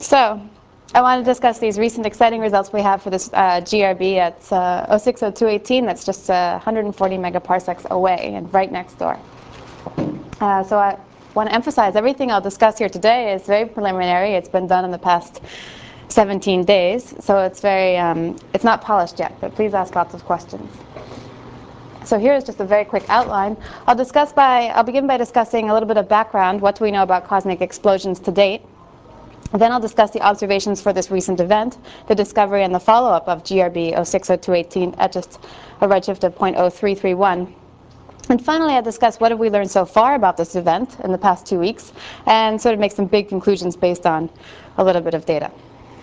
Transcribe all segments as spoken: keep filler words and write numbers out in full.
So, I want to discuss these recent exciting results we have for this uh, G R B at uh, oh six oh two eighteen. That's just uh, one hundred forty megaparsecs away and right next door. Uh, so I want to emphasize everything I'll discuss here today is very preliminary. It's been done in the past seventeen days, so it's very um, it's not polished yet. But please ask lots of questions. So here is just a very quick outline. I'll discuss by I'll begin by discussing a little bit of background. What do we know about cosmic explosions to date? Then I'll discuss the observations for this recent event, the discovery and the follow-up of G R B oh six oh two eighteen at just a redshift of zero point zero three three one. And finally, I'll discuss what have we learned so far about this event in the past two weeks, and sort of make some big conclusions based on a little bit of data.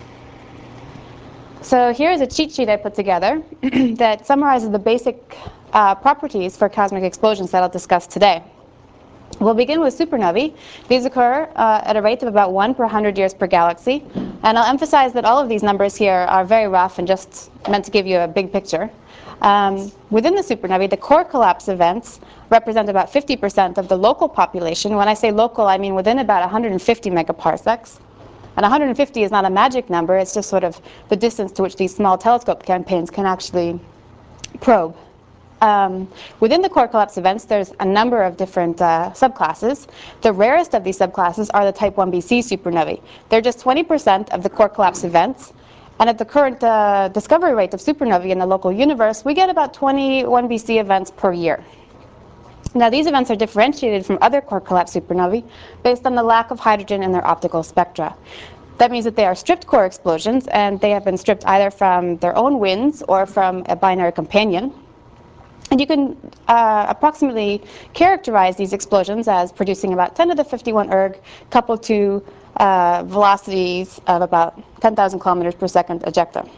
So here is a cheat sheet I put together that summarizes the basic uh, properties for cosmic explosions that I'll discuss today. We'll begin with supernovae. These occur uh, at a rate of about one per one hundred years per galaxy. And I'll emphasize that all of these numbers here are very rough and just meant to give you a big picture. Um, within the supernovae, the core collapse events represent about fifty percent of the local population. When I say local, I mean within about one hundred fifty megaparsecs. And one hundred fifty is not a magic number. It's just sort of the distance to which these small telescope campaigns can actually probe. Um, within the core collapse events, there's a number of different uh, subclasses. The rarest of these subclasses are the type one b c supernovae. They're just twenty percent of the core collapse events. And at the current uh, discovery rate of supernovae in the local universe, we get about twenty one b c events per year. Now, these events are differentiated from other core collapse supernovae based on the lack of hydrogen in their optical spectra. That means that they are stripped core explosions, and they have been stripped either from their own winds or from a binary companion. And you can uh, approximately characterize these explosions as producing about ten to the fifty-one erg coupled to uh, velocities of about ten thousand kilometers per second ejecta.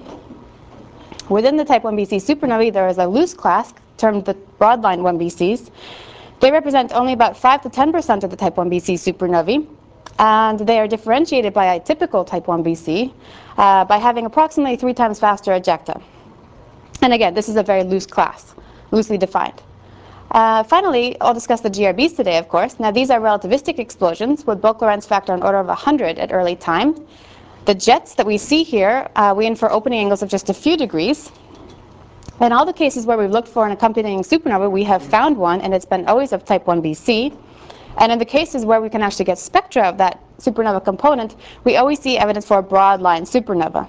Within the type one b c supernovae, there is a loose class termed the broadline one b c's. They represent only about five to ten percent of the type one b c supernovae. And they are differentiated by a typical type one b c uh, by having approximately three times faster ejecta. And again, this is a very loose class, loosely defined. Uh, finally, I'll discuss the G R Bs today, of course. Now, these are relativistic explosions with bulk Lorentz factor on order of one hundred at early time. The jets that we see here, uh, we infer opening angles of just a few degrees. In all the cases where we've looked for an accompanying supernova, we have found one, and it's been always of type one b c. And in the cases where we can actually get spectra of that supernova component, we always see evidence for a broad-line supernova.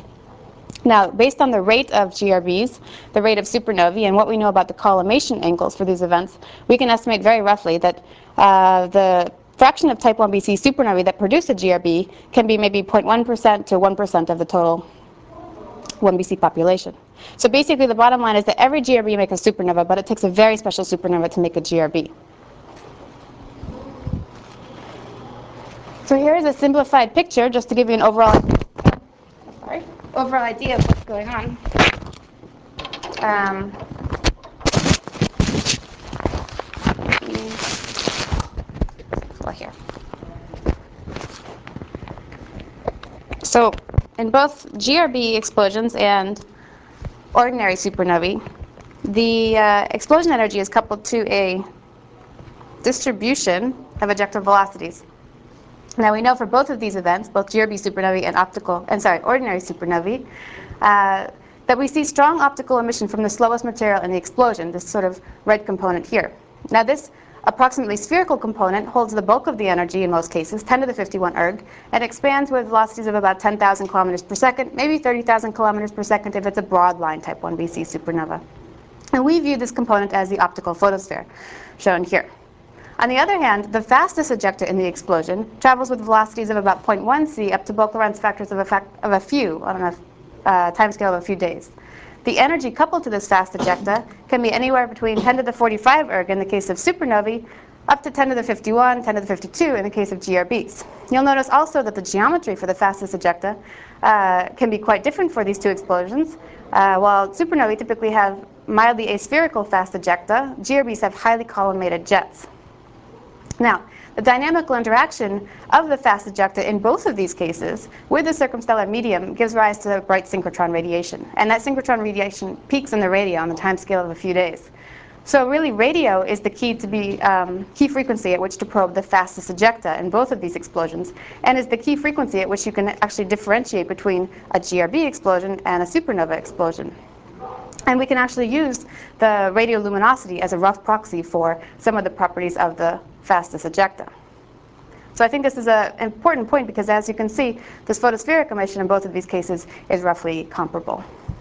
Now, based on the rate of G R Bs, the rate of supernovae, and what we know about the collimation angles for these events, we can estimate very roughly that uh, the fraction of type one b c supernovae that produce a G R B can be maybe zero point one percent to one percent of the total one b c population. So basically, the bottom line is that every G R B makes a supernova, but it takes a very special supernova to make a G R B. So here is a simplified picture, just to give you an overall, sorry, overall idea of what's going on. Um, well, here. So in both G R B explosions and ordinary supernovae, the uh, explosion energy is coupled to a distribution of ejecta velocities. Now, we know for both of these events, both G R B supernovae and optical, and sorry, ordinary supernovae, uh, that we see strong optical emission from the slowest material in the explosion, this sort of red component here. Now, this approximately spherical component holds the bulk of the energy in most cases, ten to the fifty-one erg, and expands with velocities of about ten thousand kilometers per second, maybe thirty thousand kilometers per second if it's a broad line type one b c supernova. And we view this component as the optical photosphere, shown here. On the other hand, the fastest ejecta in the explosion travels with velocities of about zero point one c up to bulk Lorentz factors of a, fact of a few on a uh, timescale of a few days. The energy coupled to this fast ejecta can be anywhere between ten to the forty-five erg in the case of supernovae, up to ten to the fifty-one, ten to the fifty-two in the case of G R Bs. You'll notice also that the geometry for the fastest ejecta uh, can be quite different for these two explosions. Uh, while supernovae typically have mildly aspherical fast ejecta, G R Bs have highly collimated jets. Now, the dynamical interaction of the fast ejecta in both of these cases with the circumstellar medium gives rise to bright synchrotron radiation. And that synchrotron radiation peaks in the radio on the time scale of a few days. So really, radio is the key to be um, key frequency at which to probe the fastest ejecta in both of these explosions, and is the key frequency at which you can actually differentiate between a G R B explosion and a supernova explosion. And we can actually use the radioluminosity as a rough proxy for some of the properties of the fastest ejecta. So I think this is an important point because, as you can see, this photospheric emission in both of these cases is roughly comparable.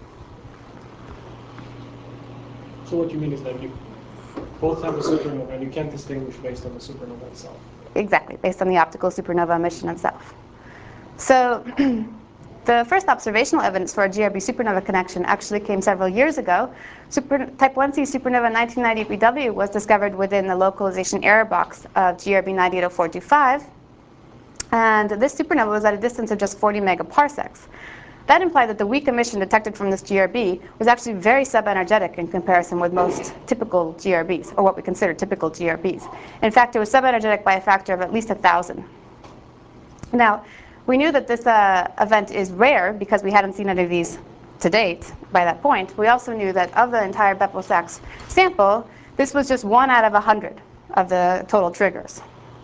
So what you mean is that you both have a supernova and you can't distinguish based on the supernova itself. Exactly, based on the optical supernova emission itself. So the first observational evidence for a G R B supernova connection actually came several years ago. Super, type one C supernova nineteen ninety B W was discovered within the localization error box of G R B nine eight oh four two five. And this supernova was at a distance of just forty megaparsecs. That implied that the weak emission detected from this G R B was actually very subenergetic in comparison with most typical G R Bs, or what we consider typical G R Bs. In fact, it was subenergetic by a factor of at least one thousand. Now, we knew that this uh, event is rare because we hadn't seen any of these to date by that point. We also knew that of the entire Beppo-Sachs sample, this was just one out of one hundred of the total triggers.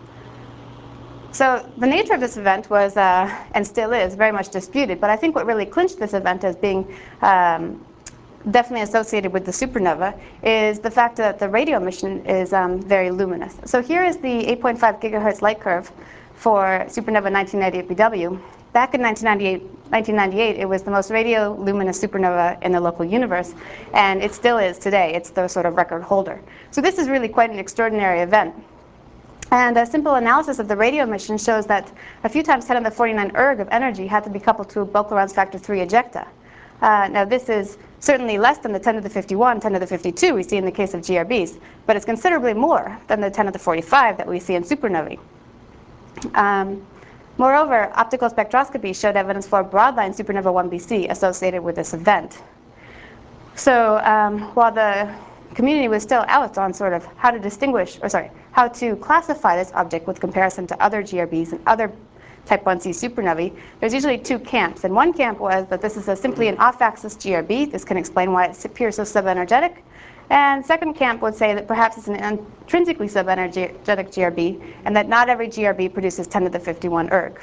So the nature of this event was, uh, and still is, very much disputed. But I think what really clinched this event as being um, definitely associated with the supernova is the fact that the radio emission is um, very luminous. So here is the eight point five gigahertz light curve for supernova nineteen ninety-eight B W. Back in nineteen ninety-eight, it was the most radioluminous supernova in the local universe, and it still is today. It's the sort of record holder. So this is really quite an extraordinary event. And a simple analysis of the radio emission shows that a few times ten to the forty-nine erg of energy had to be coupled to a Bulk-Lorentz factor three ejecta. Uh, now this is certainly less than the ten to the fifty-one, ten to the fifty-two we see in the case of G R Bs, but it's considerably more than the ten to the forty-five that we see in supernovae. Um, moreover, optical spectroscopy showed evidence for a broadline supernova one B C associated with this event. So um, while the community was still out on sort of how to distinguish, or sorry, how to classify this object with comparison to other G R Bs and other type one C supernovae, there's usually two camps. And one camp was that this is a, simply an off-axis G R B. This can explain why it appears so subenergetic. And second camp would say that perhaps it's an intrinsically subenergetic G R B, and that not every G R B produces ten to the fifty-one erg.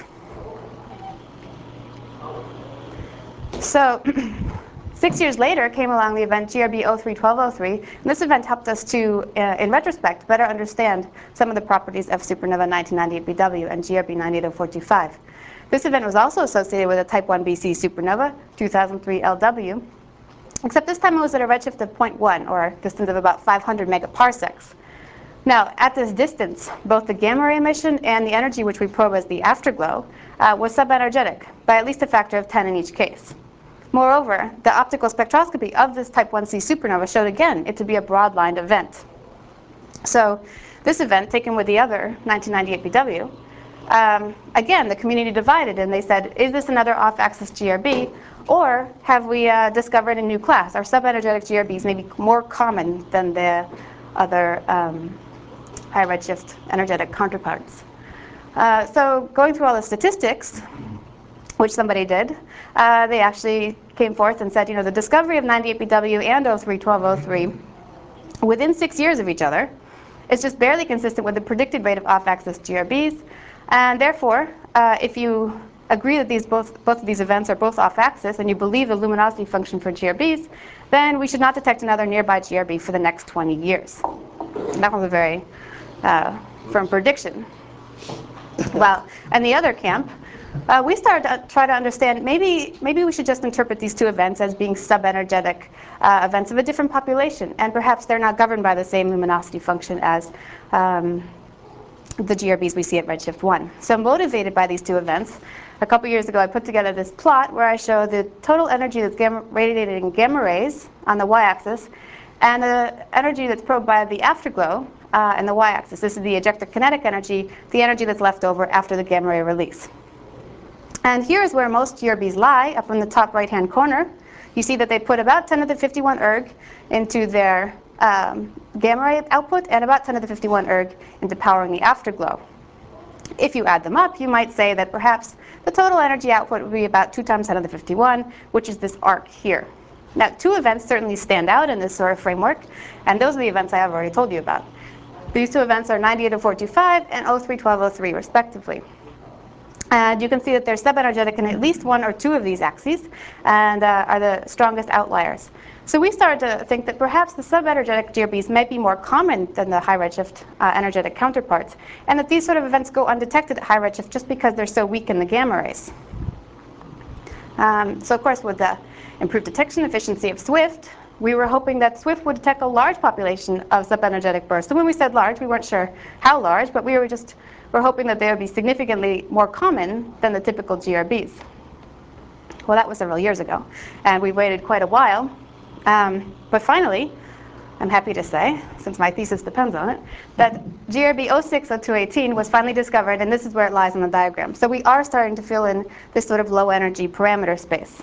So six years later came along the event G R B oh three twelve oh three, and this event helped us to, uh, in retrospect, better understand some of the properties of supernova nineteen ninety-eight B W and G R B nine eight oh four two five. This event was also associated with a type one B C supernova, two thousand three L W, except this time it was at a redshift of zero point one, or a distance of about five hundred megaparsecs. Now, at this distance, both the gamma ray emission and the energy which we probe as the afterglow uh, was subenergetic by at least a factor of ten in each case. Moreover, the optical spectroscopy of this type one C supernova showed again it to be a broad-lined event. So this event, taken with the other nineteen ninety-eight B W, um, again, the community divided, and they said, is this another off-axis G R B, or have we uh, discovered a new class? Are subenergetic G R Bs maybe more common than the other um, high redshift energetic counterparts? Uh, so going through all the statistics, which somebody did, uh, they actually came forth and said, you know, the discovery of ninety-eight B W and oh three twelve oh three within six years of each other is just barely consistent with the predicted rate of off-axis G R Bs, and therefore, uh, if you agree that these both, both of these events are both off-axis and you believe the luminosity function for G R Bs, then we should not detect another nearby G R B for the next twenty years. And that was a very uh, firm prediction. Well, and the other camp, Uh, we started to try to understand maybe maybe we should just interpret these two events as being subenergetic uh, events of a different population, and perhaps they're not governed by the same luminosity function as um, the G R Bs we see at redshift one. So motivated by these two events, a couple years ago I put together this plot where I show the total energy that's gamma radiated in gamma rays on the y-axis, and the energy that's probed by the afterglow uh, and the y-axis. This is the ejector kinetic energy, the energy that's left over after the gamma ray release. And here is where most G R Bs lie, up in the top right-hand corner. You see that they put about ten to the fifty-one erg into their um, gamma ray output, and about ten to the fifty-one erg into powering the afterglow. If you add them up, you might say that perhaps the total energy output would be about two times ten to the fifty-one, which is this arc here. Now, two events certainly stand out in this sort of framework, and those are the events I have already told you about. These two events are ninety-eight oh four two five and oh three twelve oh three, respectively. And you can see that they're subenergetic in at least one or two of these axes, and uh, are the strongest outliers. So we started to think that perhaps the subenergetic G R Bs might be more common than the high redshift uh, energetic counterparts, and that these sort of events go undetected at high redshift just because they're so weak in the gamma rays. Um, so of course, with the improved detection efficiency of SWIFT, we were hoping that SWIFT would detect a large population of subenergetic bursts. So when we said large, we weren't sure how large, but we were just we're hoping that they would be significantly more common than the typical G R Bs. Well, that was several years ago, and we waited quite a while. Um, but finally, I'm happy to say, since my thesis depends on it, that G R B oh six oh two one eight was finally discovered, and this is where it lies in the diagram. So we are starting to fill in this sort of low energy parameter space.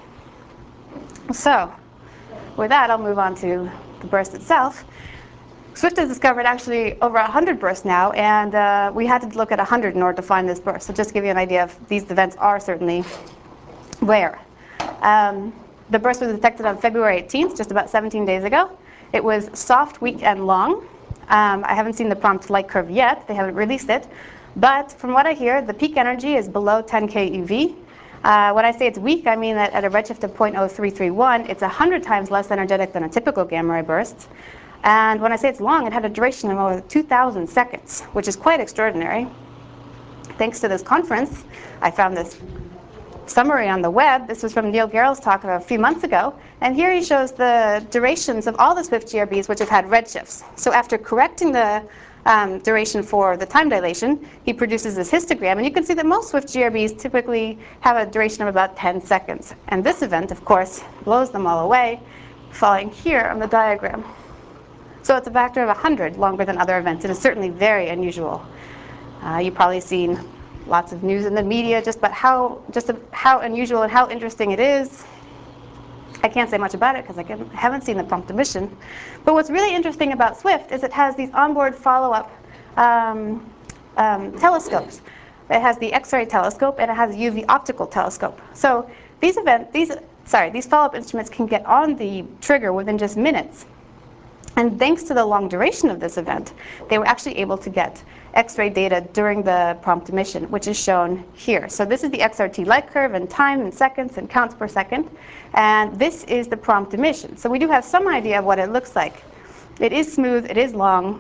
So with that, I'll move on to the burst itself. SWIFT has discovered actually over one hundred bursts now, and uh, we had to look at one hundred in order to find this burst. So just to give you an idea of these events are certainly rare. Um, the burst was detected on February eighteenth, just about seventeen days ago. It was soft, weak, and long. Um, I haven't seen the prompt light curve yet. They haven't released it. But from what I hear, the peak energy is below ten K E V. Uh, when I say it's weak, I mean that at a redshift of zero point zero three three one, it's one hundred times less energetic than a typical gamma ray burst. And when I say it's long, it had a duration of over two thousand seconds, which is quite extraordinary. Thanks to this conference, I found this summary on the web. This was from Neil Garrell's talk a few months ago. And here he shows the durations of all the SWIFT G R Bs which have had redshifts. So after correcting the um, duration for the time dilation, he produces this histogram. And you can see that most SWIFT G R Bs typically have a duration of about ten seconds. And this event, of course, blows them all away, falling here on the diagram. So it's a factor of one hundred longer than other events. It is certainly very unusual. Uh, you've probably seen lots of news in the media just about how just how unusual and how interesting it is. I can't say much about it because I can, haven't seen the prompt emission. But what's really interesting about SWIFT is it has these onboard follow-up um, um, telescopes. It has the X-ray telescope and it has a U V optical telescope. So these event these sorry these follow-up instruments can get on the trigger within just minutes. And thanks to the long duration of this event, they were actually able to get X-ray data during the prompt emission, which is shown here. So this is the X R T light curve in time and seconds and counts per second. And this is the prompt emission. So we do have some idea of what it looks like. It is smooth, it is long,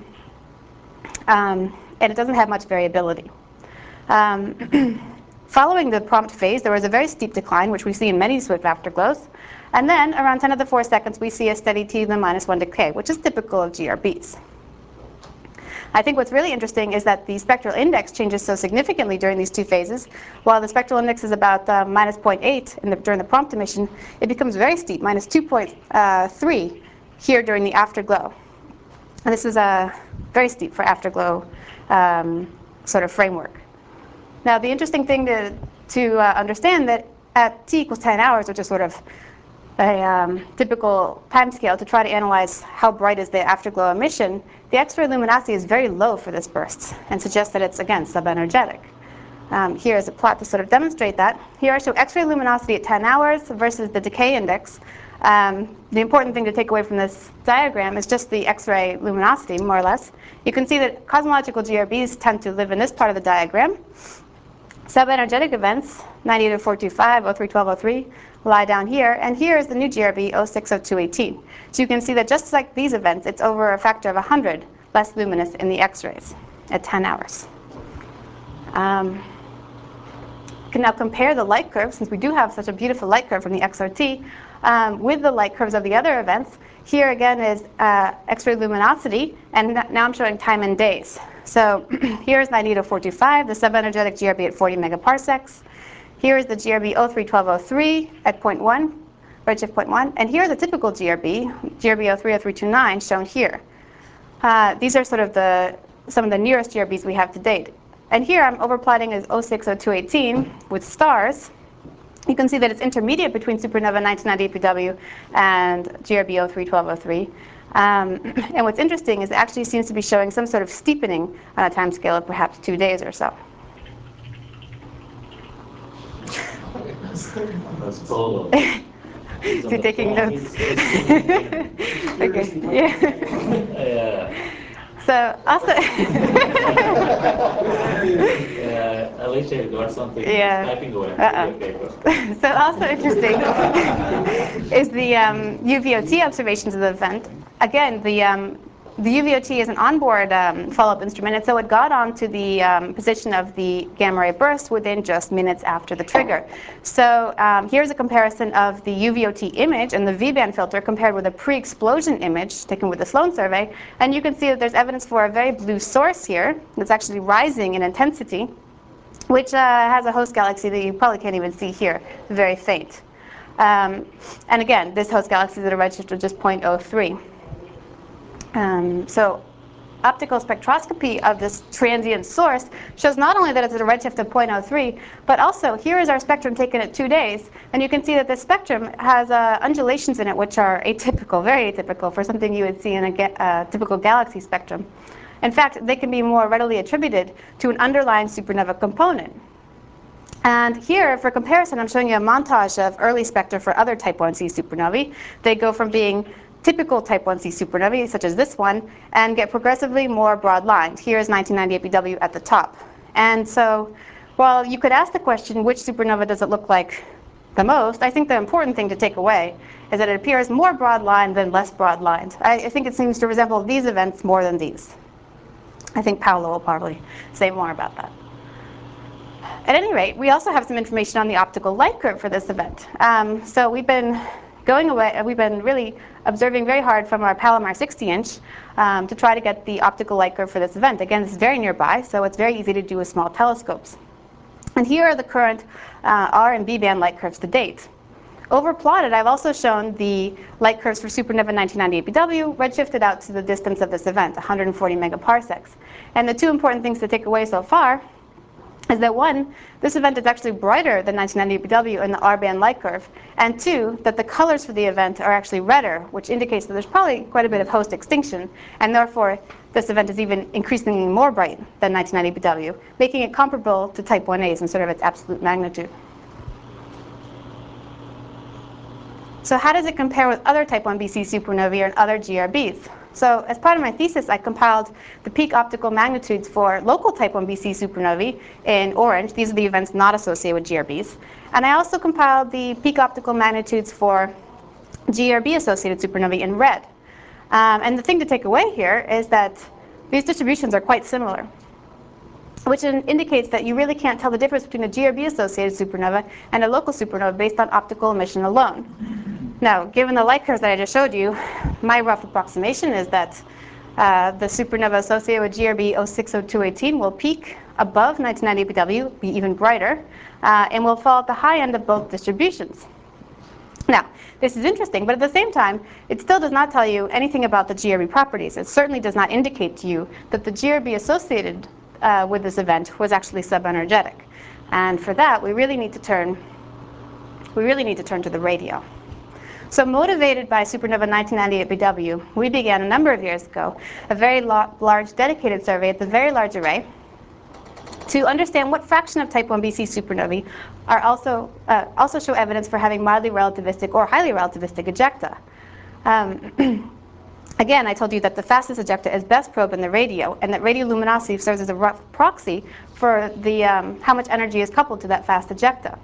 um, and it doesn't have much variability. Um, following the prompt phase, there was a very steep decline, which we see in many SWIFT afterglows. And then, around ten to the four seconds, we see a steady t to the minus one decay, which is typical of G R Bs. I think what's really interesting is that the spectral index changes so significantly during these two phases. While the spectral index is about uh, minus zero point eight in the, during the prompt emission, it becomes very steep, minus two point three here during the afterglow. And this is uh, very steep for afterglow um, sort of framework. Now, the interesting thing to, to uh, understand that at t equals ten hours, which is sort of a um, typical time scale to try to analyze how bright is the afterglow emission, the X-ray luminosity is very low for this burst and suggests that it's, again, subenergetic. Um, here is a plot to sort of demonstrate that. Here I show X-ray luminosity at ten hours versus the decay index. Um, the important thing to take away from this diagram is just the X-ray luminosity, more or less. You can see that cosmological G R Bs tend to live in this part of the diagram. Subenergetic events, ninety-eight oh four two five, oh three twelve oh three, lie down here. And here is the new G R B, oh six oh two one eight. So you can see that just like these events, it's over a factor of one hundred less luminous in the X-rays at ten hours. Um, you can now compare the light curve, since we do have such a beautiful light curve from the X R T, um, with the light curves of the other events. Here again is uh, X-ray luminosity, and now I'm showing time in days. So here's ninety-eight oh four two five, the subenergetic G R B at forty megaparsecs. Here is the G R B oh three twelve oh three at zero point one, redshift zero point one. And here's a typical G R B, G R B oh three oh three two nine, shown here. Uh, these are sort of the, some of the nearest G R Bs we have to date. And here I'm overplotting as oh six oh two one eight with stars. You can see that it's intermediate between supernova nineteen ninety-eight P W and G R B oh three twelve oh three. Um, and what's interesting is it actually seems to be showing some sort of steepening on a time scale of perhaps two days or so. That's total. He's on he the taking phone. notes? He's listening. Okay. Yeah. Yeah. So also, Yeah, Alicia got something. Yeah. He's typing away. Uh-uh. Give me a paper. so also interesting is the um, U V O T observations of the event. Again, the um, the U V O T is an onboard um, follow-up instrument, and so it got onto the um, position of the gamma ray burst within just minutes after the trigger. So um, here's a comparison of the U V O T image and the V-band filter compared with a pre-explosion image taken with the Sloan survey, and you can see that there's evidence for a very blue source here that's actually rising in intensity, which uh, has a host galaxy that you probably can't even see here, very faint. Um, and again, this host galaxy is at a redshift of just zero point zero three. Um, so optical spectroscopy of this transient source shows not only that it's at a redshift of zero point zero three, but also here is our spectrum taken at two days. And you can see that this spectrum has uh, undulations in it which are atypical, very atypical for something you would see in a ga uh, typical galaxy spectrum. In fact, they can be more readily attributed to an underlying supernova component. And here, for comparison, I'm showing you a montage of early spectra for other type one c supernovae. They go from being typical type one c supernovae, such as this one, and get progressively more broad-lined. Here is nineteen ninety-eight B W at the top. And so, while you could ask the question, which supernova does it look like the most, I think the important thing to take away is that it appears more broad-lined than less broad-lined. I, I think it seems to resemble these events more than these. I think Paolo will probably say more about that. At any rate, we also have some information on the optical light curve for this event. Um, so we've been going away, we've been really observing very hard from our Palomar sixty inch um, to try to get the optical light curve for this event. Again, this is very nearby, so it's very easy to do with small telescopes. And here are the current uh, R and B band light curves to date. Overplotted, I've also shown the light curves for supernova nineteen ninety-eight B W, redshifted out to the distance of this event, one hundred forty megaparsecs. And the two important things to take away so far is that one, this event is actually brighter than nineteen ninety-eight B W in the R-band light curve, and two, that the colors for the event are actually redder, which indicates that there's probably quite a bit of host extinction, and therefore this event is even increasingly more bright than nineteen ninety-eight B W, making it comparable to type one A's in sort of its absolute magnitude. So how does it compare with other type one b C supernovae and other G R Bs? So as part of my thesis, I compiled the peak optical magnitudes for local type one b C supernovae in orange. These are the events not associated with G R Bs. And I also compiled the peak optical magnitudes for G R B-associated supernovae in red. Um, and the thing to take away here is that these distributions are quite similar, which indicates that you really can't tell the difference between a G R B-associated supernova and a local supernova based on optical emission alone. Now, given the light curves that I just showed you, my rough approximation is that uh, the supernova associated with G R B zero six zero two one eight will peak above nineteen ninety-eight B W, be even brighter, uh, and will fall at the high end of both distributions. Now, this is interesting, but at the same time, it still does not tell you anything about the G R B properties. It certainly does not indicate to you that the G R B associated uh, with this event was actually subenergetic. And for that, we really need to turn, we really need to turn to the radio. So motivated by supernova nineteen ninety-eight B W, we began a number of years ago a very large dedicated survey at the Very Large Array to understand what fraction of type one b C supernovae are also, uh, also show evidence for having mildly relativistic or highly relativistic ejecta. Um, Again, I told you that the fastest ejecta is best probed in the radio, and that radioluminosity serves as a rough proxy for the, um, how much energy is coupled to that fast ejecta.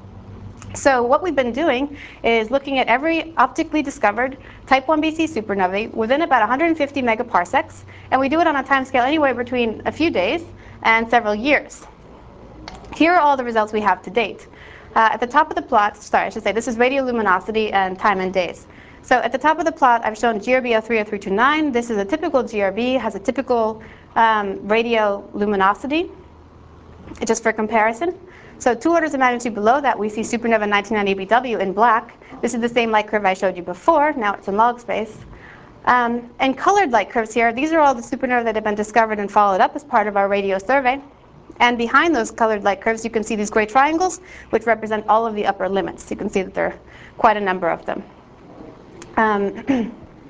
So what we've been doing is looking at every optically discovered type one b C supernovae within about one hundred fifty megaparsecs, and we do it on a time scale anywhere between a few days and several years. Here are all the results we have to date. Uh, at the top of the plot, sorry, I should say, this is radioluminosity and time in days. So at the top of the plot, I've shown G R B zero three zero three two nine. This is a typical G R B, has a typical um, radioluminosity, just for comparison. So two orders of magnitude below that, we see supernova nineteen ninety-eight B W in black. This is the same light curve I showed you before. Now it's in log space. Um, and colored light curves here, these are all the supernovae that have been discovered and followed up as part of our radio survey. And behind those colored light curves, you can see these gray triangles, which represent all of the upper limits. You can see that there are quite a number of them. Um,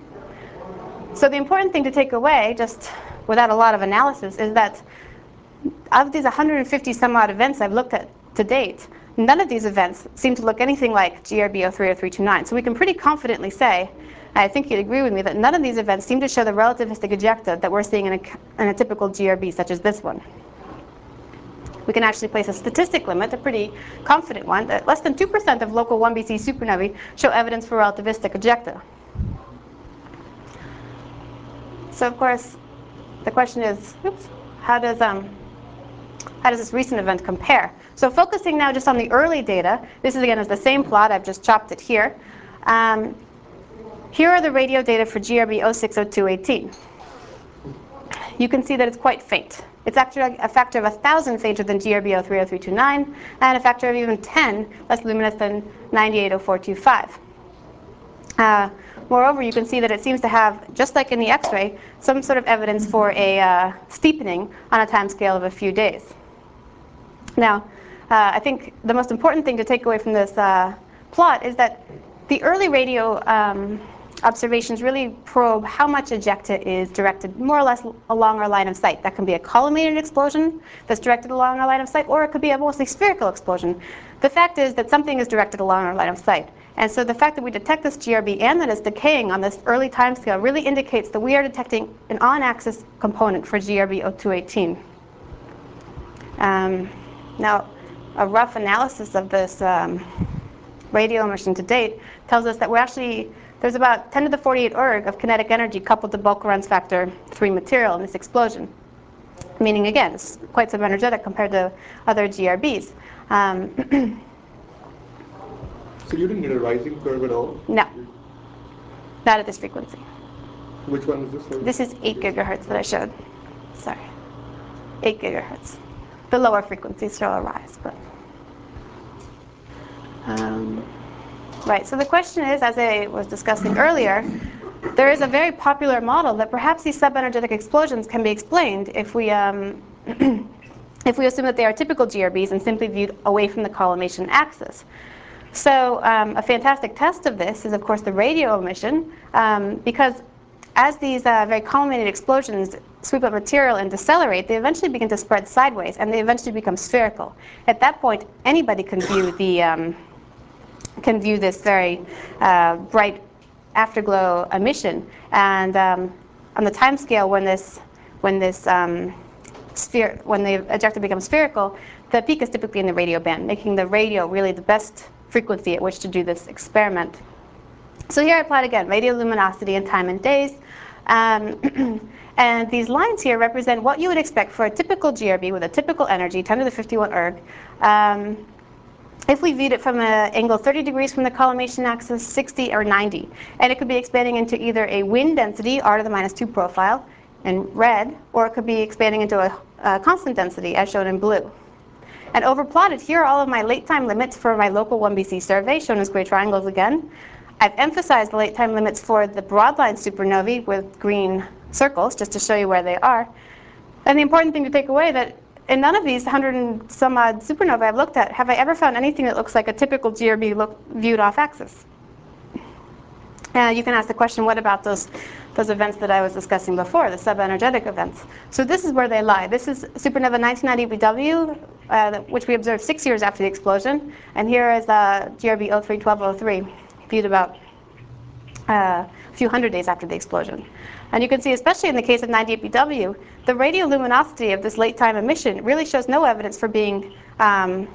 so the important thing to take away, just without a lot of analysis, is that of these one hundred fifty some odd events I've looked at to date, none of these events seem to look anything like G R B zero three or three two nine. So we can pretty confidently say, and I think you'd agree with me, that none of these events seem to show the relativistic ejecta that we're seeing in a, in a typical G R B such as this one. We can actually place a statistic limit, a pretty confident one, that less than two percent of local one B C supernovae show evidence for relativistic ejecta. So of course, the question is, oops, how does um, how does this recent event compare? So focusing now just on the early data, this is again is the same plot, I've just chopped it here. Um, here are the radio data for G R B zero six zero two eighteen. You can see that it's quite faint. It's actually a factor of a thousand fainter than G R B zero three zero three two nine, and a factor of even ten less luminous than ninety-eight zero four two five. Uh, moreover, you can see that it seems to have, just like in the X-ray, some sort of evidence for a uh, steepening on a time scale of a few days. Now, uh, I think the most important thing to take away from this uh, plot is that the early radio um, observations really probe how much ejecta is directed more or less along our line of sight. That can be a collimated explosion that's directed along our line of sight, or it could be a mostly spherical explosion. The fact is that something is directed along our line of sight. And so the fact that we detect this G R B and that it's decaying on this early timescale really indicates that we are detecting an on-axis component for G R B zero two eighteen. Um, now, a rough analysis of this um, radio emission to date tells us that we're actually, there's about ten to the forty-eight erg of kinetic energy coupled to bulk Lorentz factor three material in this explosion. Meaning, again, it's quite subenergetic compared to other G R Bs. Um, So you didn't get a rising curve at all? no, not at this frequency. Which one is this? Sorry? This is eight gigahertz that I showed. Sorry, eight gigahertz. The lower frequencies show a rise, but. Um, right, so the question is, as I was discussing earlier, there is a very popular model that perhaps these subenergetic explosions can be explained if we, um, if we assume that they are typical G R Bs and simply viewed away from the collimation axis. So um, a fantastic test of this is, of course, the radio emission, um, because as these uh, very collimated explosions sweep up material and decelerate, they eventually begin to spread sideways, and they eventually become spherical. At that point, anybody can view the um, can view this very uh, bright afterglow emission. And um, on the time scale when this when this um, sphere when the ejecta becomes spherical, the peak is typically in the radio band, making the radio really the best frequency at which to do this experiment. So here I plot again radio luminosity in time and days. Um, and these lines here represent what you would expect for a typical G R B with a typical energy, ten to the fifty-one erg. Um, if we viewed it from an angle thirty degrees from the collimation axis, sixty or ninety. And it could be expanding into either a wind density, r to the minus two profile, in red, or it could be expanding into a, a constant density, as shown in blue. And overplotted, here are all of my late time limits for my local one B C survey, shown as gray triangles again. I've emphasized the late time limits for the broadline supernovae with green circles, just to show you where they are. And the important thing to take away that in none of these one hundred and some odd supernovae I've looked at have I ever found anything that looks like a typical G R B look, viewed off axis. Uh, you can ask the question, what about those, those events that I was discussing before, the subenergetic events? So this is where they lie. This is supernova nineteen ninety B W, uh, which we observed six years after the explosion. And here is uh, G R B zero three twelve zero three, viewed about uh, a few hundred days after the explosion. And you can see, especially in the case of ninety-eight B W, the radioluminosity of this late time emission really shows no evidence for being um,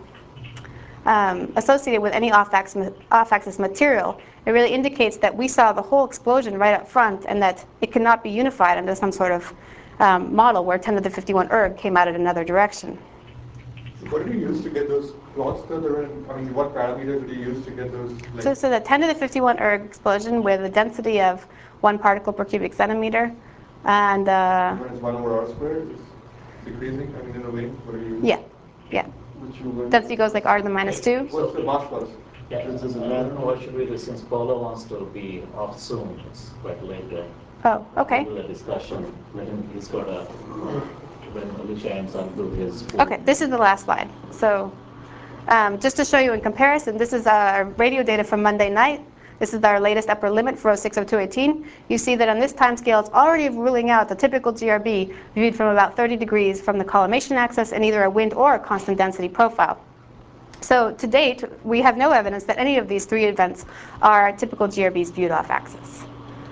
um, associated with any off-axis, off-axis material. It really indicates that we saw the whole explosion right up front and that it cannot be unified into some sort of um, model where ten to the fifty-one erg came out in another direction. What did you use to get those plots that are in, I mean, what parameters did you use to get those? Like, So, so the ten to the fifty-one erg explosion with a density of one particle per cubic centimeter, and uh, when it's one over r squared, it's decreasing, I mean, in a way, what do you use? yeah, yeah. Which you learned? Density goes like r to the minus two. What's the Marsh plus? Yeah, This is I don't know what should we do since Paula wants to be off soon. It's quite late there. Oh, okay. We'll do a discussion. When he's got a, when Alicia ends up to his. Okay, this is the last slide. So um, just to show you in comparison, this is our radio data from Monday night. This is our latest upper limit for zero six zero two eighteen. You see that on this time scale, it's already ruling out the typical G R B viewed from about thirty degrees from the collimation axis in either a wind or a constant density profile. So to date, we have no evidence that any of these three events are typical G R Bs viewed off-axis.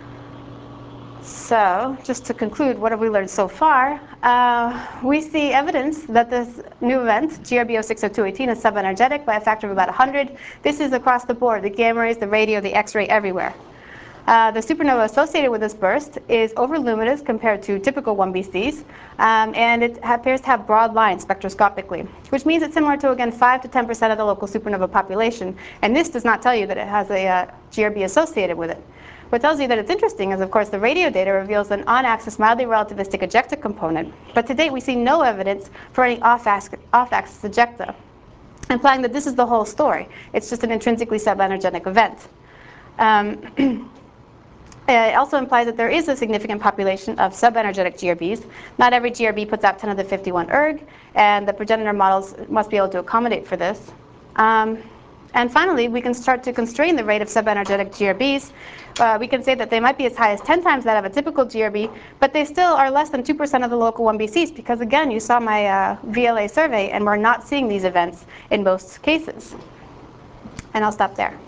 So just to conclude, what have we learned so far? Uh, we see evidence that this new event, G R B zero six zero two one eight, is subenergetic by a factor of about one hundred. This is across the board, the gamma rays, the radio, the X-ray, everywhere. Uh, the supernova associated with this burst is overluminous compared to typical one B Cs, um, and it appears to have broad lines spectroscopically, which means it's similar to, again, five to ten percent of the local supernova population. And this does not tell you that it has a uh, G R B associated with it. What tells you that it's interesting is, of course, the radio data reveals an on-axis mildly relativistic ejecta component, but to date we see no evidence for any off-axis, off-axis ejecta, implying that this is the whole story. It's just an intrinsically subenergetic event. Um, It also implies that there is a significant population of subenergetic G R Bs. Not every G R B puts out ten to the fifty-one erg, and the progenitor models must be able to accommodate for this. Um, and finally, we can start to constrain the rate of subenergetic G R Bs. Uh, we can say that they might be as high as ten times that of a typical G R B, but they still are less than two percent of the local one B Cs, because again, you saw my uh, V L A survey, and we're not seeing these events in most cases. And I'll stop there.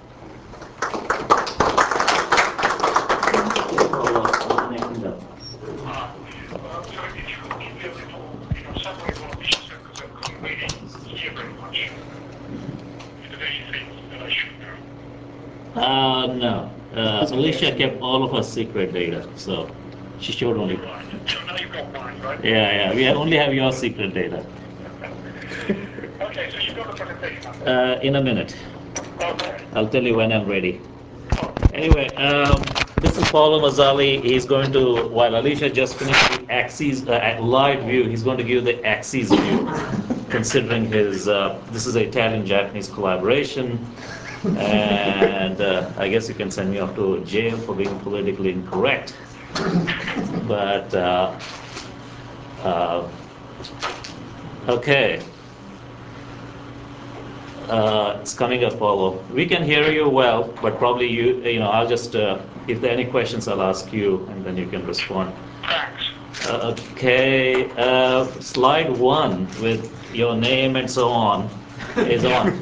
Uh, no. Uh, Alicia kept all of her secret data, so she showed only. So now you've got mine, right? Yeah, yeah. We only have your secret data. Okay, so you've got the presentation. Uh, in a minute. Okay. I'll tell you when I'm ready. Anyway, um, this is Paulo Mazzali. He's going to, while Alicia just finished the axes uh, live view, he's going to give the axes view, considering his. Uh, this is an Italian-Japanese collaboration. And uh, I guess you can send me off to jail for being politically incorrect. But, uh, uh, okay. Uh, it's coming up, Paulo. We can hear you well, but probably you, you know, I'll just, uh, if there are any questions, I'll ask you, and then you can respond. Thanks. Uh, okay, uh, slide one with your name and so on is on.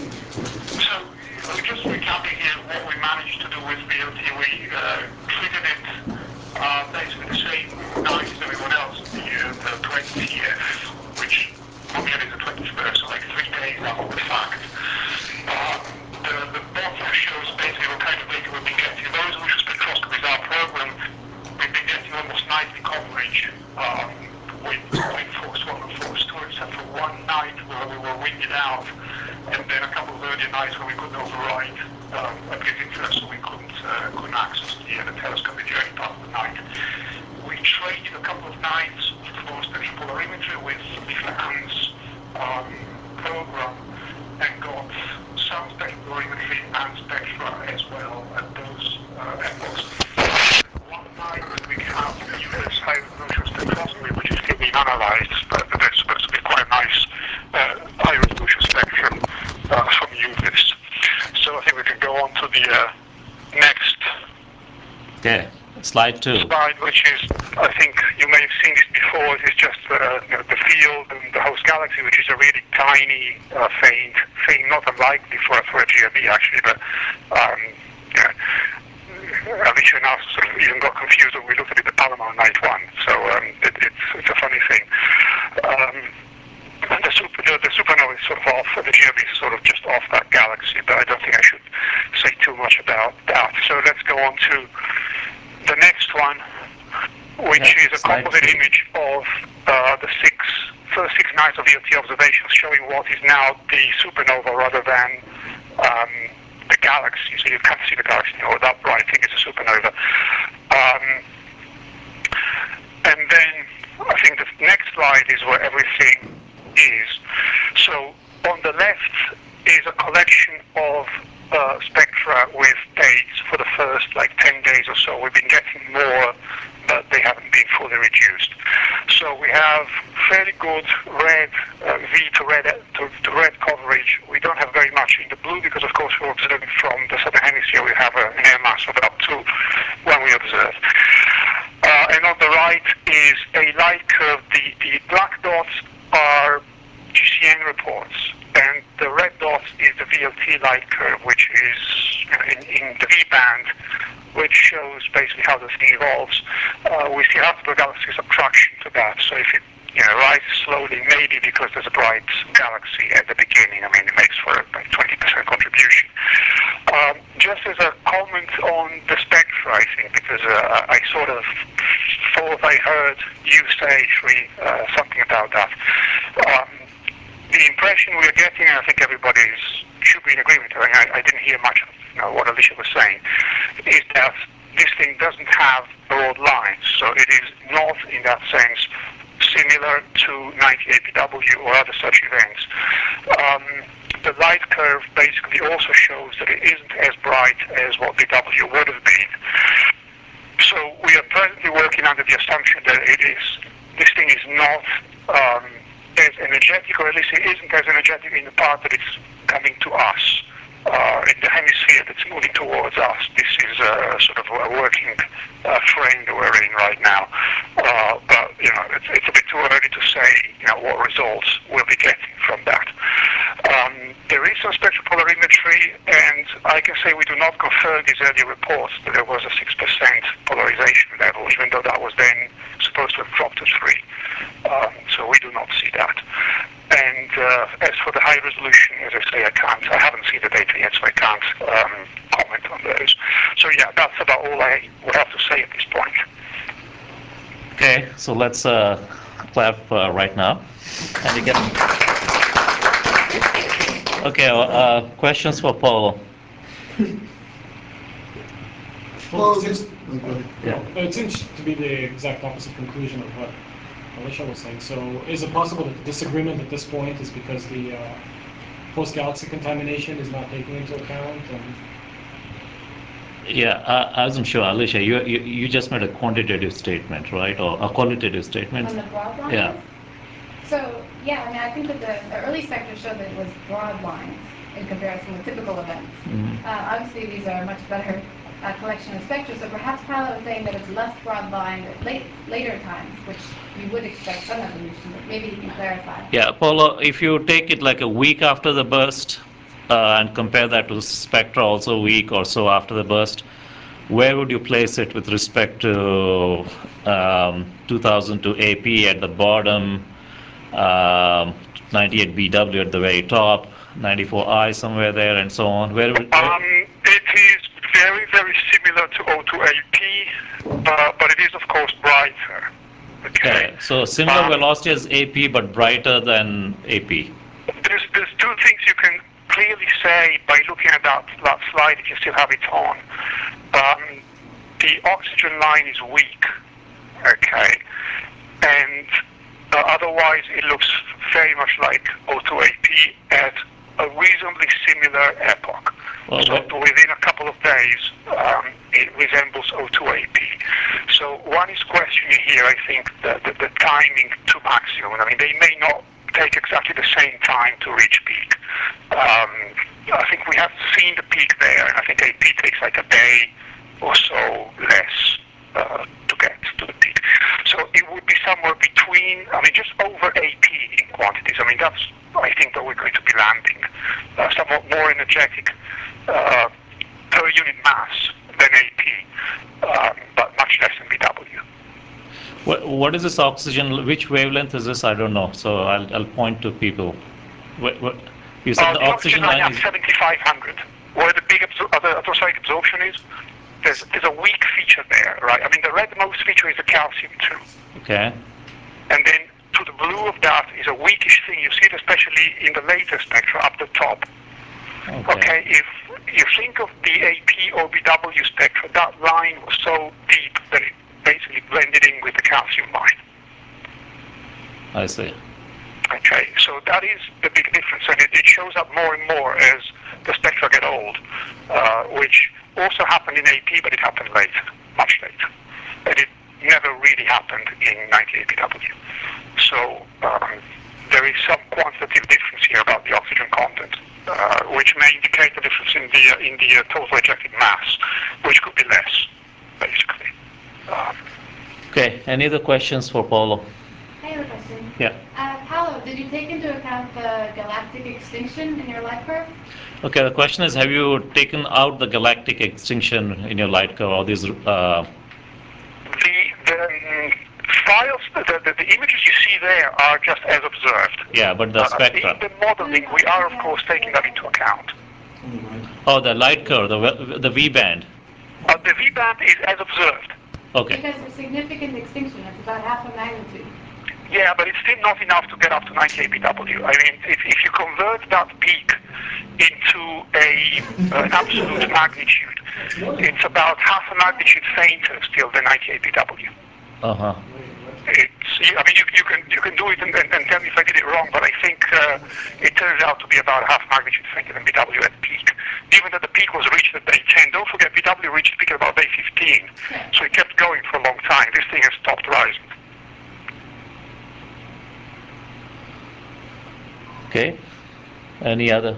So, we're just recapping here what we managed to do with B L T. We uh, treated it uh, basically the same night as everyone else, the, uh, the twentieth, which nominally is the twenty-first, so like three days after the fact. Um, the, the bottom shows basically what kind of data we've been getting. Low resolution spectroscopy is our program. We've been getting almost nightly coverage um, with point force one and force two, except for one night where we were winged out, and then a couple of earlier nights where we couldn't override um, a gazing first, so we couldn't uh, couldn't access the, uh, the telescope in the early part of the night. We traded a couple of nights for spectropolarimetry with Lichten's um, program and got some spectropolarimetry and spectra as well at those uh, epochs. One night we have U S high resolution spectroscopy, which is still being analyzed, but there's supposed to be quite a nice uh, high resolution spectrum uh, from U S. So I think we can go on to the uh, next Okay, slide two. slide, which is, I think you may have seen it before. It is just uh, you know, the field and the host galaxy, which is a really tiny, uh, faint thing, not unlikely for, for a G R B actually, but um, yeah. Alicia and I sort of even got confused when we looked at it at Palomar on night one, so um, it, it's, it's a funny thing. Um, and the, super, the, the supernova is sort of off, the G R B is sort of just off that galaxy, but I don't think I should say too much about that. So let's go on to the next one, which yeah, is a composite two. image of uh, the six, first six nights of E L T observations, showing what is now the supernova rather than um, the galaxy. So you can't see the galaxy anymore. That bright thing is a supernova. Um, and then I think the next slide is where everything is. So on the left is a collection of uh, spectra with dates for the first like ten days or so. We've been getting more, but they haven't been fully reduced. So we have fairly good red uh, V to red to, to red coverage. We don't have very much in the blue because, of course, we're observing from the southern hemisphere. We have a, an air mass of about two when we observe. Uh, and on the right is a light curve. The, the black dots are G C N reports, and the T light curve, which is in, in the V band, which shows basically how the thing evolves. Uh, we see half the galaxy subtraction to that. So if it you know, rises slowly, maybe because there's a bright galaxy at the beginning, I mean, it makes for a like twenty percent contribution. Um, just as a comment on the spectra, I think, because uh, I sort of thought I heard you say, Sri, uh, something about that. Um, the impression we're getting, and I think everybody's should be in agreement, I, mean, I, I didn't hear much of you know, what Alicia was saying, is that this thing doesn't have broad lines, so it is not, in that sense, similar to ninety A P W or other such events. Um, the light curve basically also shows that it isn't as bright as what B W would have been. So we are presently working under the assumption that it is, this thing is not um, as energetic, or at least it isn't as energetic in the part that it's coming to us. Uh, in the hemisphere that's moving towards us. This is uh, sort of a working uh, frame that we're in right now. Uh, but, you know, it's, it's a bit too early to say, you know, what results we'll be getting from that. Um, there is some spectropolarimetry, and I can say we do not confirm these earlier reports that there was a six percent polarization level, even though that was then supposed to have dropped to three. Um, so we do not see that. And uh, as for the high resolution, as I say, I can't, I haven't seen the data yet, so I can't um, comment on those. So yeah, that's about all I would have to say at this point. Okay, so let's uh, clap uh, right now. And you get... Okay, uh, questions for Paulo? Well, it seems, Yeah. it seems to be the exact opposite conclusion of what Alicia was saying. So is it possible that the disagreement at this point is because the uh, post-galaxy contamination is not taken into account? And Yeah, I, I wasn't sure, Alicia. You, you you just made a quantitative statement, right, or a qualitative statement? On the broad lines? Yeah. So, yeah, I mean, I think that the, the early spectra showed that it was broad lines in comparison with typical events. Mm-hmm. Uh, obviously, these are a much better uh, collection of spectra, so perhaps Paolo was saying that it's less broad line at late, later times, which you would expect some evolution, but maybe you can clarify. Yeah, Paulo, if you take it like a week after the burst uh, and compare that to spectra also a week or so after the burst, where would you place it with respect to um, two thousand two A P at the bottom, um, ninety-eight B W at the very top, ninety-four I somewhere there, and so on? Where would, where? Um, it is very, very similar to O two A P, uh, but it is, of course, brighter. Okay. Okay, so similar Um, velocity as A P, but brighter than A P. There's, there's two things you can clearly say by looking at that, that slide, if you still have it on. Um, the oxygen line is weak, okay, and uh, otherwise it looks very much like O two A P at a reasonably similar epoch. Well, So what- within a couple of days, um, it resembles O two A P. So one is questioning here, I think, the, the, the timing to maximum. I mean, they may not take exactly the same time to reach peak. Um, I think we have seen the peak there, and I think A P takes like a day or so less uh, to get to the peak. So it would be somewhere between, I mean, just over A P in quantities. I mean, that's, I think, that we're going to be landing. Uh, somewhat more energetic uh, per unit mass than A P, um, but much less than B W. What, what is this oxygen? Which wavelength is this? I don't know. So I'll, I'll point to people. What, what, you said Uh, the the oxygen line at is... seventy-five hundred, where the big absor- uh, the atmospheric absorption is. There's, there's a weak feature there, right? I mean, the redmost feature is the calcium too. Okay. And then to the blue of that is a weakish thing. You see it especially in the later spectra up the top. Okay. Okay, if you think of the A P or B W spectra, that line was so deep that it basically blended in with the calcium line. I see. Okay, so that is the big difference, and it, it shows up more and more as the spectra get old, uh, which also happened in A P, but it happened later, much later. And it never really happened in ninety-eight B W. So um, there is some quantitative difference here about the oxygen content, uh, which may indicate the difference in the, uh, in the uh, total ejected mass, which could be less, basically. Um, Okay. Any other questions for Paulo? I have a question. Yeah. Uh, Paolo, did you take into account the galactic extinction in your life curve? Okay, the question is, have you taken out the galactic extinction in your light curve, all these, uh, The, the um, files, the, the, the images you see there are just as observed. yeah, but the Uh, spectra. in the modeling, we are, of course, taking that into account. Oh, the light curve, the, w- the V band. Uh, the V band is as observed. Okay. Because of significant extinction, it's about half a magnitude. Yeah, but it's still not enough to get up to ninety-eight B W. I mean, if, if you convert that peak into a uh, an absolute magnitude, it's about half a magnitude fainter still than ninety-eight B W. Uh huh. It's, I mean, you, you can you can do it and, and, and tell me if I did it wrong, but I think uh, it turns out to be about a half magnitude fainter than B W at peak. Given that the peak was reached at day ten, don't forget B W reached peak at about day fifteen, so it kept going for a long time. This thing has stopped rising. Okay. Any other?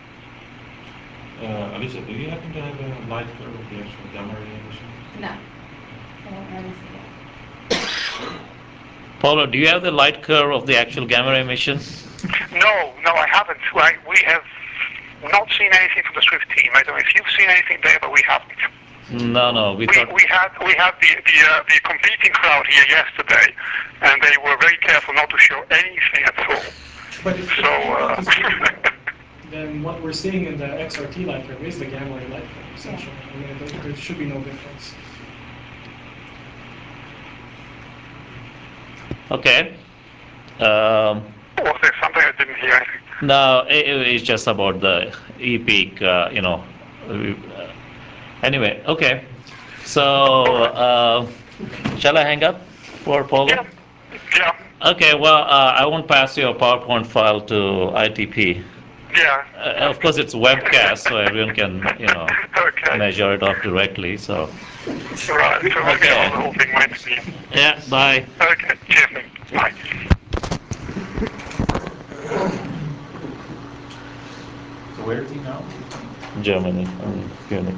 Uh, Alicia, do you happen to have a light curve of the actual gamma ray emission? No. I don't really see it. Paula, do you have the light curve of the actual gamma ray emission? No, no, I haven't. I, we have not seen anything from the Swift team. I don't know if you've seen anything there, but we haven't. No, no. We We, thought. we had we had the the, uh, the competing crowd here yesterday, and they were very careful not to show anything at all. But if, So, uh, if it's then what we're seeing in the X R T light curve is the gamma ray light curve, essentially. I mean, there, there should be no difference. Okay. Um, was there something I didn't hear? no, it, it's just about the E peak. Uh, you know. Uh, anyway, okay. So, uh, shall I hang up for Paula? Yeah, yeah, Okay. Well, uh, I won't pass your PowerPoint file to I T P. yeah. Uh, of course, it's webcast, so everyone can, you know, Okay. measure it off directly. So, Right. So maybe Okay. the whole thing might be. yeah. Bye. Okay. Cheers. Then. Bye. So where is he now? Germany and Munich.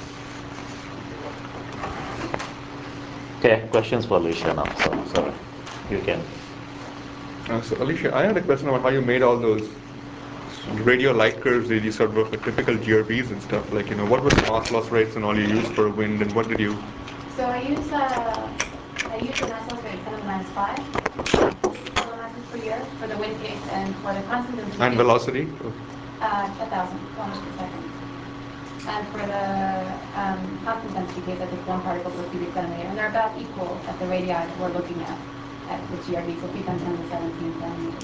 Okay, questions for Alicia now. So, sorry, you can. Uh, so Alicia, I had a question about how you made all those radio light curves that you sort of were for typical G R Bs and stuff. Like, you know, what was the mass loss rates and all you used for wind, and what did you? So I use uh, I use the mass loss rate ten to the minus five kilometers per year for the wind case, and for the constant density. And velocity? Uh, a thousand kilometers per second. And for the um, constant density case, I take one particle per cubic centimeter, and they're about equal at the radii that we're looking at at the G R B, so p times ten to the seventeen centimeters.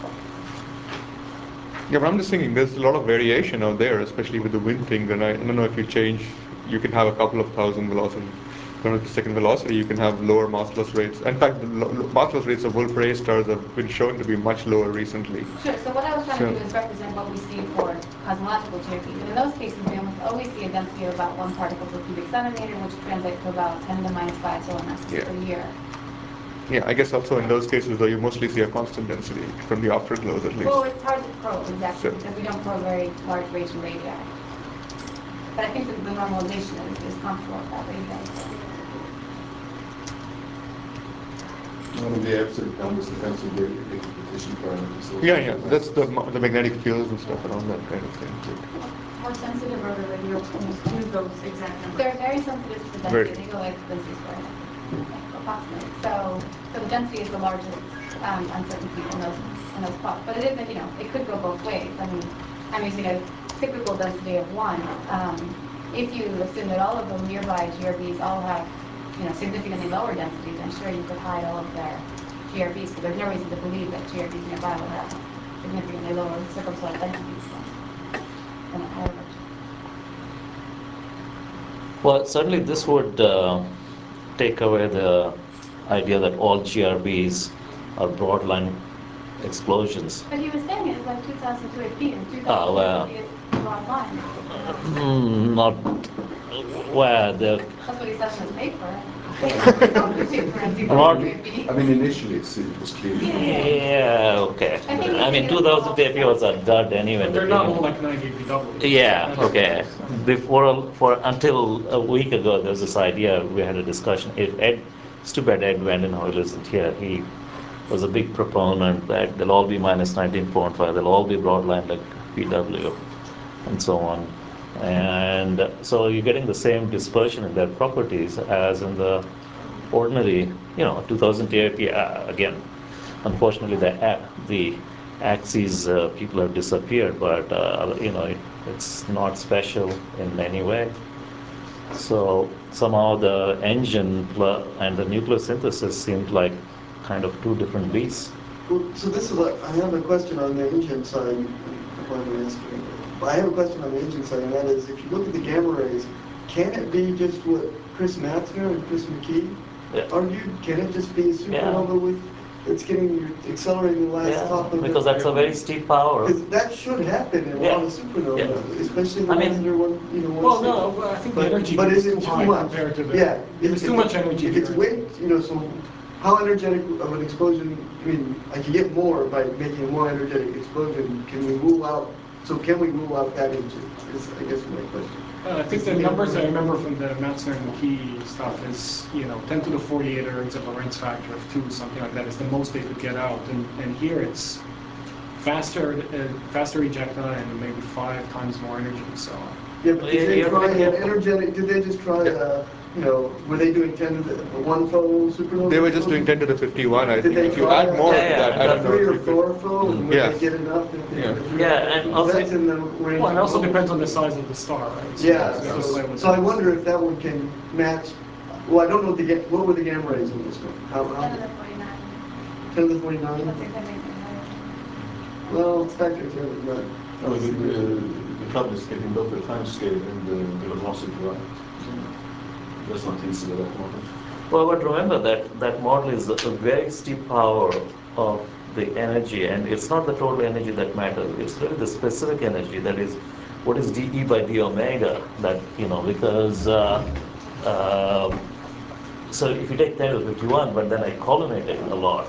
Yeah, but I'm just thinking there's a lot of variation out there, especially with the wind thing. Then I, I don't know if you change, you can have a couple of thousand velocity, kilometers per second velocity. You can have lower mass loss rates. In fact, the lo- lo- mass loss rates of Wolf-Rayet stars have been shown to be much lower recently. Sure, so what I was trying So- to do is represent what we see for cosmological G R Bs. And in those cases, we almost always see a density of about one particle per cubic centimeter, which translates to about ten to the minus five solar masses Yeah. per year. Yeah, I guess also in those cases, though, you mostly see a constant density from the afterglows at least. Well, it's hard to probe, exactly, Sure. because we don't probe very large radiation radii. But I think that the normalization is, is comfortable with that radii. One of the absolute numbers depends on the decomposition parameters. Yeah, yeah, that's the ma- the magnetic fields and stuff around that kind of thing. How sensitive are the radio planes to those exact numbers? They're very sensitive to the Very. density. They go like density squared, approximately. So, so the density is the largest um, uncertainty in those in those plots. But it is, you know, it could go both ways. I mean, I'm using a typical density of one. Um, if you assume that all of the nearby G R Bs all have, you know, significantly lower densities, I'm sure you could hide all of their G R Bs. But there's no reason to believe that G R Bs nearby would have significantly lower circumsolar densities than, than a higher version. Well, certainly this would uh, take away the idea that all G R Bs are broadline explosions. But he was saying it was like two thousand two hundred feet, and two Ah, thousand well. feet is a broad line. Mm, not where the That's what he says in his paper. His paper has Broad- two thousand two hundred feet. I mean, initially it's, it was clearly. yeah, okay. I think I mean, it's two thousand fifty was a dud anyway. But in the they're not beginning. all like ninety-eight B W. Yeah, That's- okay. Before, for until a week ago, there was this idea. We had a discussion. If Ed, it's too bad Ed Vandenhoyle isn't here. He was a big proponent that they'll all be minus nineteen point five, they'll all be broadline like P W, and so on. And so you're getting the same dispersion in their properties as in the ordinary, you know, two thousand T I P. Uh, again, unfortunately, the a- the axes uh, people have disappeared, but uh, you know, it, it's not special in any way. So somehow the engine pl- and the nuclear synthesis seemed like kind of two different beasts. Well, so this is a, I have a question on the engine side. If I'm asking, but I have a question on the engine side, and that is, if you look at the gamma rays, can it be just what Chris Matzner and Chris McKee Yeah. argued? Can it just be a supernova with it's getting accelerating the last Yeah, top of because the, that's a very steep power. because that should happen in a Yeah. lot of supernovas, Yeah. especially the I ones mean- that are one, you know, one Well, stage. no, well, I think the But- energy but is is too it too high much? compared to the. Yeah. There's too much energy If it's here. way, you know, so how energetic of an explosion, I mean, I can get more by making a more energetic explosion. Can we rule out, so can we rule out that engine? Is, I guess, my question. Uh, I think the numbers I remember from the Matzner and McKee stuff is, you know, ten to the forty-eight ergs of a Lorentz factor of two, something like that is the most they could get out. And, and here it's faster, uh, faster ejecta and maybe five times more energy. So Yeah, but Well, did they you're try right, yeah. an energetic, did they just try, uh, you know, were they doing ten to the, one photo supernova? They were just doing ten explosion? to the fifty-one, I Did think. they If you try add more Yeah, to yeah, that, I and don't know. Three if or you could- fluorophore, and would Yeah. they get enough? if they Yeah. did three Yeah, or and four? also- That's in the range. well, and also of- depends on the size of the star, right? So Yeah, you have to so, play with so I that. wonder if that one can match, well, I don't know what the, ga- what were the gamma rays on this one? How, Ten to how, the forty-nine. ten to the forty-nine? Let's say ten to the forty-nine. Well, it's factor ten, is not. No, the, the, the trouble is getting both the time scale and the, the velocity right. That's not easy with that model. Well, but remember that that model is a a very steep power of the energy, and it's not the total energy that matters. It's really the specific energy that is what is dE by d omega that, you know, because uh, um so if you take ten to the fifty-one, but then I collimate it a lot,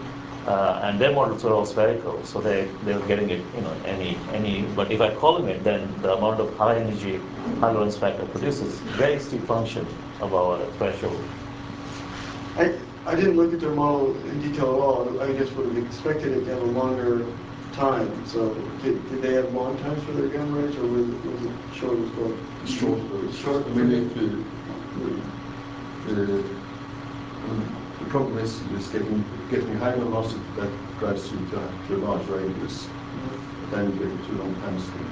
uh, and their models are all spherical, so they they're getting it, you know, any any. But if I collimate, then the amount of high energy high Lorentz factor produces very steep function above a threshold. I, I didn't look at their model in detail at all. I just would have expected it to have a longer time. So did, did they have long times for their gamma rays, or was it, was it short as well? Short, very Short. I mean, if, uh, the, the, I mean, the problem is, is getting getting high velocity that drives you to, to a large radius. Then you get too long time scale.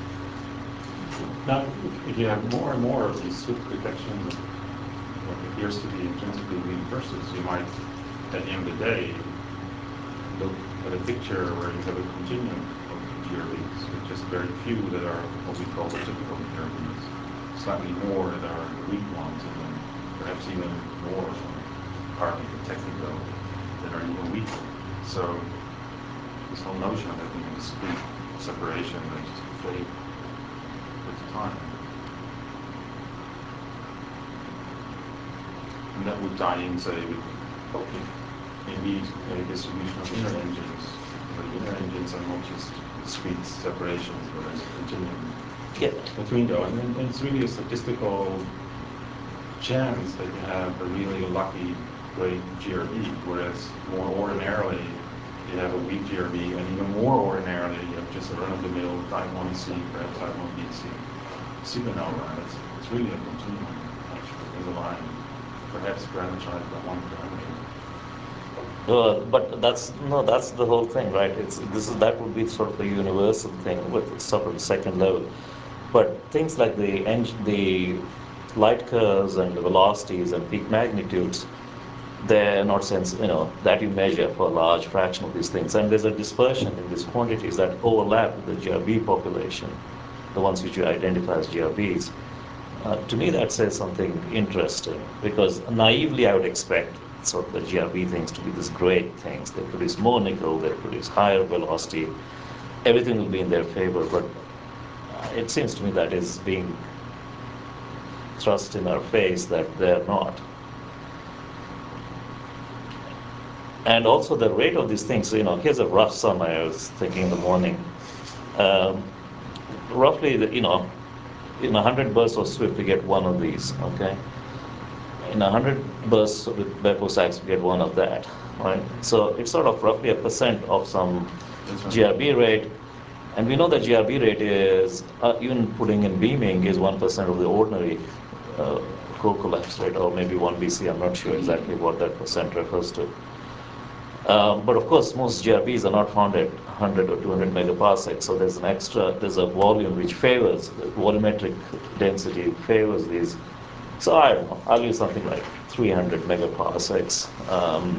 Now, if you have more and more of these swift detections of what appears to be intrinsically weak forces, you might, at the end of the day, look at a picture where you have a continuum of G R Bs, with just very few that are what we call the typical G R Bs, slightly more that are the weak ones, and then perhaps even more partly technical that are even weaker. So this whole notion of having a discrete separation may just fade with time. And that would tie in, say, with indeed a distribution of inner engines. The inner engines are not just discrete separations, but there's a continuum Yeah. between them. And, and it's really a statistical chance that you have a really lucky great G R B, whereas more ordinarily you have a weak G R B, and even more ordinarily you have just a run-of-the-mill type one C, perhaps type one B C supernova. It's, it's really a continuum, actually, in the line, perhaps parameterized by one parameter. Uh, but that's no, that's the whole thing, right? It's this is that would be sort of a universal thing with sort of the second level. But things like the eng- the light curves and the velocities and peak magnitudes, they're not sense, you know, that you measure for a large fraction of these things. And there's a dispersion in these quantities that overlap with the G R B population, the ones which you identify as G R Bs. Uh, to me, that says something interesting, because naively I would expect sort of the G R B things to be these great things. They produce more nickel, they produce higher velocity, everything will be in their favor. But uh, it seems to me that is being thrust in our face that they're not. And also the rate of these things, you know, here's a rough sum I was thinking in the morning. Um, roughly, the, you know, in one hundred bursts of Swift, we get one of these, okay? In one hundred bursts with Beppo Sachs, we get one of that. right? So it's sort of roughly a percent of some That's right. G R B rate. And we know that G R B rate is, uh, even putting in beaming, is one percent of the ordinary uh, core collapse rate, or maybe one B C. I'm not sure exactly what that percent refers to. Uh, but of course, most G R Bs are not found at one hundred or two hundred megaparsecs, so there's an extra, there's a volume which favors, volumetric density favors these. So I don't know, I'll use something like three hundred megaparsecs. Um,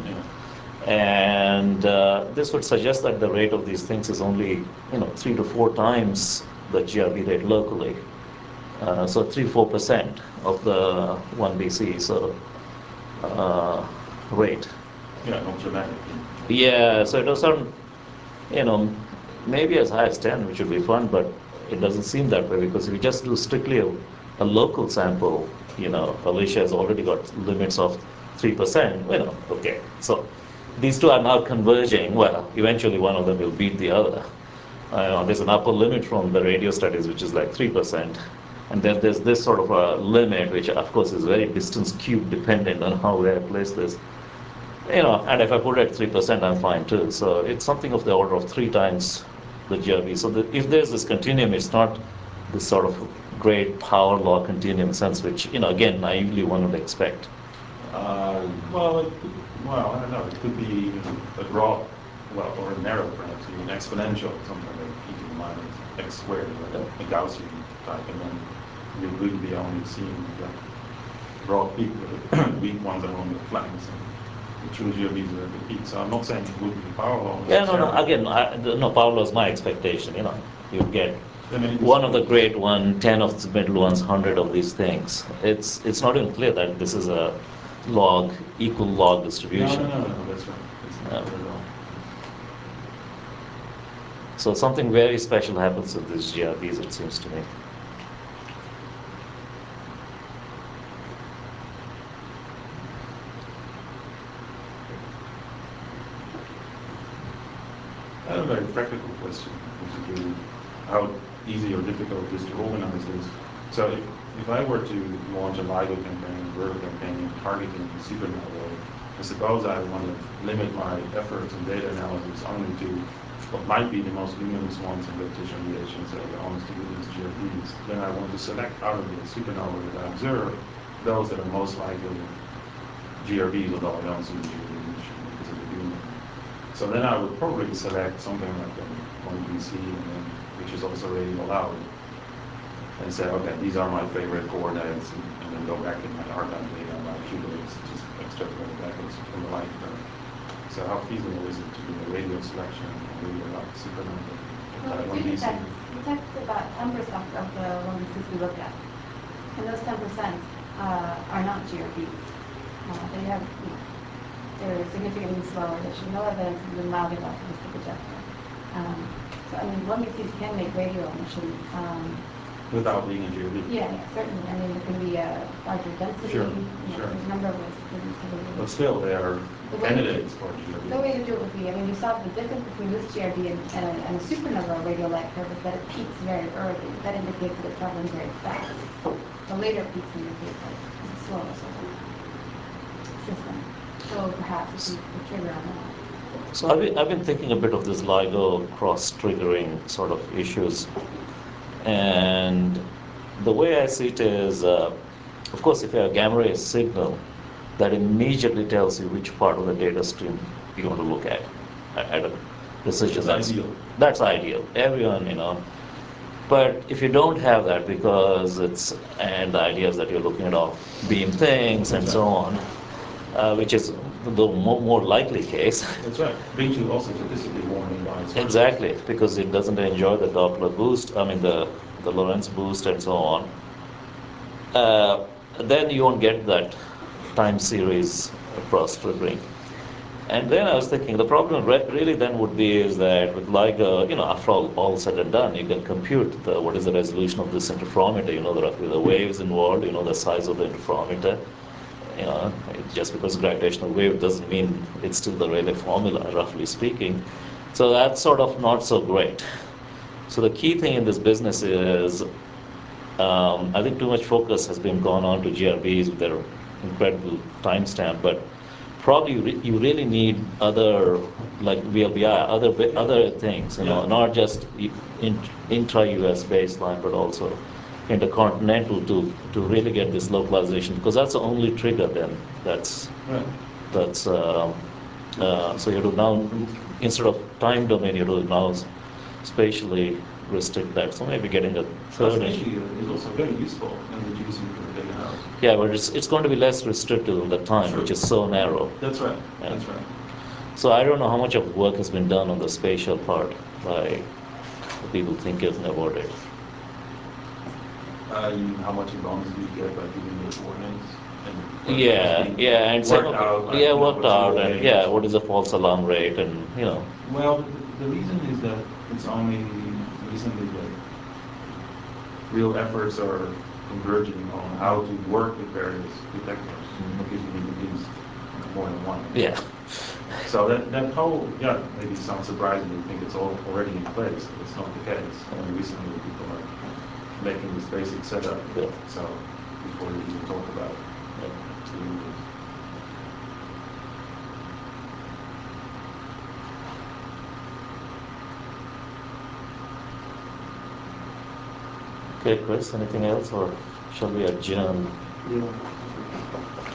and uh, this would suggest that the rate of these things is only, you know, three to four times the G R B rate locally. Uh, so three, four percent of the one B C so uh, rate. Yeah, not dramatic. Yeah, so it doesn't, you know, maybe as high as ten, which would be fun, but it doesn't seem that way, because if you just do strictly a, a local sample, you know, Alicia has already got limits of three percent, you know, okay. So these two are now converging. Well, eventually one of them will beat the other. Uh, there's an upper limit from the radio studies, which is like three percent. And then there's this sort of a limit, which of course is very distance cube dependent on how where I place this. You know, and if I put it at three percent, I'm fine too. So it's something of the order of three times the G R B. So the, if there's this continuum, it's not this sort of great power law continuum sense, which, you know, again, naively one would expect. Uh, well, it could, well, I don't know. It could be a draw, well, or a narrow, perhaps even exponential, something like e to the minus x squared, like a Gaussian type, and then you'd really be only seeing the raw peak, the weak ones along the flanks, and the true G R Bs are at the peak. So I'm not saying it would be power law. Yeah, no, no. necessarily. Again, I, the- no. Pavlov is my expectation. You know, you get Then it is- one of the great one, ten of the middle ones, hundred of these things. It's it's not even clear that this is a log equal log No, distribution. no, no, no, that's right. It's not Yeah. clear at all. So something very special happens with these G R Bs, it seems to me. I have a very practical question, which is really how easy or difficult it is to organize this. So if, if I were to launch a LIGO campaign, a Verdo campaign, targeting supernova, I suppose I want to limit my efforts and data analysis only to what might be the most luminous ones in gravitational radiation, so the honest to goodness G R Bs. Then I want to select out of the supernova that I observe those that are most likely G R Bs, although I don't see the G R B emission because of the beam. So then I would probably select something like a one B C, and then, which is also radio allowed, and say, okay, these are my favorite coordinates, and, and then go back in my archive data and my qubits, just extrapolate backwards from the light curve. So how feasible is it to do a radio selection and radio allowed supernova? Well, uh, we one do B C? detect, we detect about ten percent of the one B Cs we look at. And those ten percent uh, are not G R Bs. Uh, they have, you know, they're significantly slower. There's no evidence of them loud enough to just projector. Um, so, I mean, one B Cs can make radio emission. Um, Without being a G R B? yeah, yeah, certainly. I mean, there can be a larger density. Sure, you know, sure. There's a number of ways to produce the radio. But still, they are The way- candidates for G R B. The way to do it would be, I mean, you saw the difference between this G R B and, and, a, and a supernova radio light curve is that it peaks very early. That indicates that it's traveling very fast. The later peaks indicate that it's slow, so system. So perhaps you could trigger on that. So I've been, I've been thinking a bit of this LIGO cross-triggering sort of issues. And the way I see it is, uh, of course, if you have a gamma ray signal, that immediately tells you which part of the data stream you want to look at. I, I don't, researchers, That's that's ideal. That's ideal. Everyone, you know. But if you don't have that, because it's, and the idea is that you're looking at all beam things and so on, uh, which is the more, more likely case. That's right. Brings you also statistically warning by its Exactly, because it doesn't enjoy the Doppler boost, I mean the, the Lorentz boost and so on. Uh, then you won't get that time series cross triggering. And then I was thinking the problem re- really then would be is that with LIGO, you know, after all, all said and done, you can compute the, what is the resolution of this interferometer, you know, the roughly the waves involved, you know, the size of the interferometer. You know, just because gravitational wave doesn't mean it's still the Rayleigh formula, roughly speaking. So that's sort of not so great. So the key thing in this business is, um, I think too much focus has been gone on to G R Bs with their incredible timestamp, but probably you, re- you really need other, like V L B I, other bi- other things, you know, Yeah. not just i- in, intra-U S baseline, but also intercontinental to to really get this localization, because that's the only trigger then. That's Right. that's um, uh, so you have to now, instead of time domain, you have to now s- spatially restrict that. So maybe getting a That's third. actually uh, is also very useful in the G C for data house. Yeah, but it's it's going to be less restrictive of the time, Sure. which is so narrow. That's right. Yeah. That's right. So I don't know how much of work has been done on the spatial part by the people thinking about it. Uh, you, how much advantage do you get by giving the coordinates? And what- Yeah, what's being yeah, and some worked of it- out, like, yeah, you know, worked what's out, really and getting- yeah, what is the false alarm rate, and you know, Well, the, the reason is that it's only recently that real efforts are converging on how to work with various detectors, because you need at least more than one. yeah, So that, that whole, yeah, maybe sounds surprising, you think it's all already in place, but it's not the case. Only recently people are making this basic setup, Yeah. so before we even talk about doing this. okay, Chris, anything else, or shall we adjourn? Yeah.